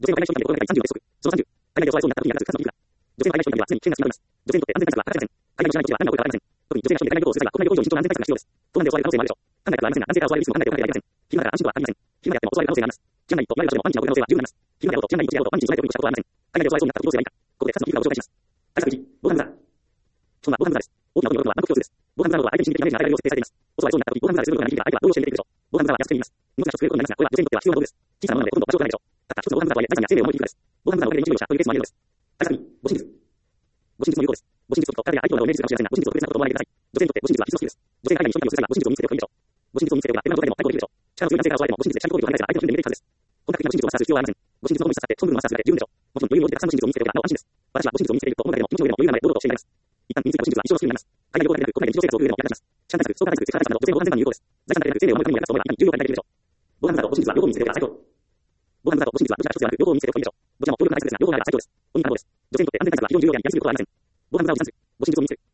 女性の海外商品で心がけたい30の約束。その30、海外で襲われそうになった時には数々の理由が。女性の海外商品には常に危険が迫ります。女性にとって安全対策は欠かせません。海外の知らない土地は安全なことではありません。特に女性が商品で海外旅行をする際は国内旅行以上に慎重な安全対策が必要です。盗難で襲われる可能性もあるでしょう。考えたことはありませんが、安全から襲われるリスクも考えておかなければなりません。昼間だから安心とは限りません。昼間であっても襲われる可能性があります。知らないと言われる場所でも万日の可能性は十分あります。昼間であろうと知らない土地であろうと万日に備えておくことはありません。海外で襲われそうになった時どうすればいいか。ここで2つの皮膚科を紹介します。対策1、防犯ブザー。基本は防犯ブザーです。大きな音によるのは万国共通です。防犯ブザーは相手に心理的なダメージが与えられるよう設定されています。襲われそうになった時、防犯ブザーですることができるが、相手はどうしているでしょう。防犯ブザーは安くています。荷物が所得することになりますが、これは女性にとっては必要な道具です。小さなものでほとんど場所を取らないでしょう。たった一つの防犯ブザーとはいえ、財産や生命を守る皮膚です。防犯ブザーのおかげで命を失うというケースもあり得るのです。対策2、護身術。護身術の有効です。護身術と体や相手の命令するかもしれませんが、護身術を特別なことと思わないでください。女性にとって護身術は必須の術です。女性が海外に商品をする際は護身術を身につけておくといいでしょう。護身術を身につけておけば、手間の状態でも相手の命令が襲われても、護身術を身につけておけば相手の身体に傷を与えないはずです。本格的な護身術をマスターする必要はありません。護身術のみ刺さって、その部分をマスターするだけで十分でしょう。もちろん余裕に応じてたくさん護身術を身につけておけばなお安心です。私は護身術を身につけていると思うだけでも気持ちの上でも余裕がない堂々としています。一旦身についた護身術は一生の必要になります。海外旅行だけでなく、国内で日常生活を送る上でも役立ちます。資産対策、相関対策、セクハラ対策など女性の防犯全般に有効です。財産だけでなく生命を守るためにも役立つと思えば、いかに重要かになり得るでしょう。防犯ブザーと護身術は両方身につけておけば最強。防犯ブザーと護身術はどちらか一つではなく、両方身につけておくといいでしょう。どちらも強力な対策ですが、両方があれば最強です。本人可能です。女性にとって安全対策は非常に重要であり、やりすぎることはありません。防犯ブザーを持参する。護身術を身につける。